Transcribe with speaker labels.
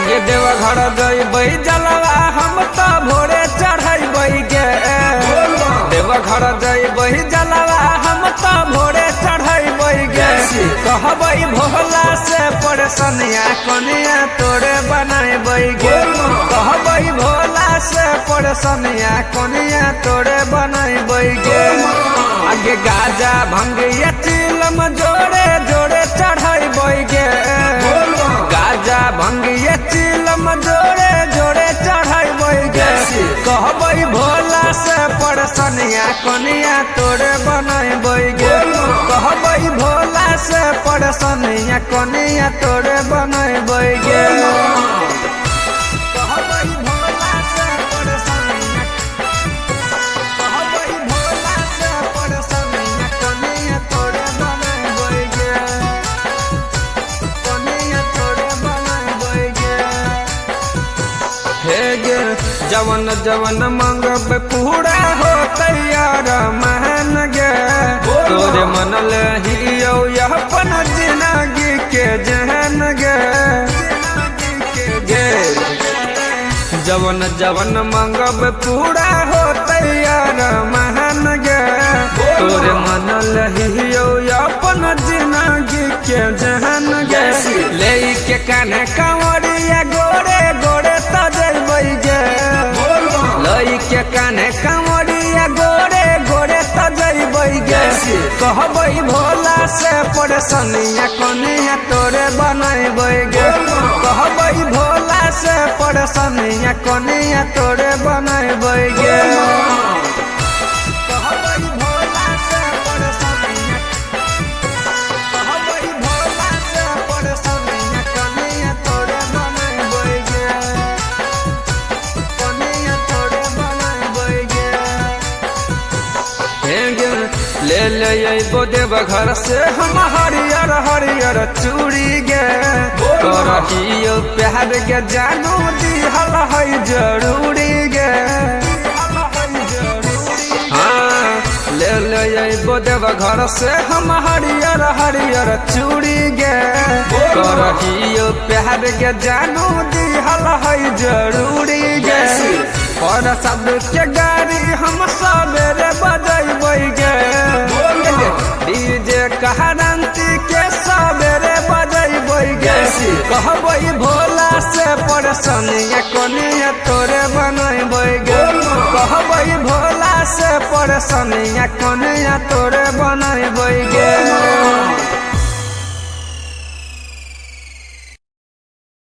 Speaker 1: आगे देव घर जइबै जलवा हम तो भोरे चढ़बै गे देव घर जइबै जलवा हम तो भोरे चढ़बै गे कहबै भोला से परसनिया कनिया तोरे बनाबै गे कहबै भोला से परसनिया कनिया तोरे बनाबै गे आगे गाजा भंगिया चिलम जोड़े जोड़े चढ़बै गे गाजा भंगिया चिलम जोड़े जोड़े चढ़बै गे कहबै भोला से परसनिया कनिया तोरे बनाबै गे कहबै भोला से परसनिया कनिया तोरे बनाबै गे कहबै भोला से परसनिया कहबै भोला से परसनिया कनिया तोरे बनाबै गे कनिया तोरे बनाबै गे हे गे जवन जवन मंगब पूरा हो तैयार महन गे तोरे मनल हियो अपन जिंदगी के जहन गे जवन जवन मंगब पूरा हो तैयार महन गे तोरे मनल हियो अपन जिंदगी के जहन गे ले के कान्हे कंवरिया गोरे गोरे तजबै गे लई के कान्हे कंवरिया गोरे गोरे तजबै गे कहबै भोला से परसनिया कनिया तोरे बनाबै गे कहबै भोला से परसनिया कनिया तोरे बनाबै गे कहबै भोला से परसनिया कहबै भोला से परसनिया कनिया तोरे बनाबै गे कनिया तोरे बनाबै गे ले ले अइबो देव घर से हम हरियर हरियर चूड़ी गे करहियो प्यार के जानू दिहल है जरूरी गे हाँ ले ले अइबो देव घर से हम हरियर हरियर चूड़ी गे करहियो प्यार के जानू दिहल है जरूरी गे और सब के गाड़ी हम सवेरे बजबै गे डीजे कहरंती के सवेरे बजबै गे कहबै भोला से परसनिया कनिया तोरे बनाबै गे कहबै भोला से परसनिया कनिया तोरे बनाबै गे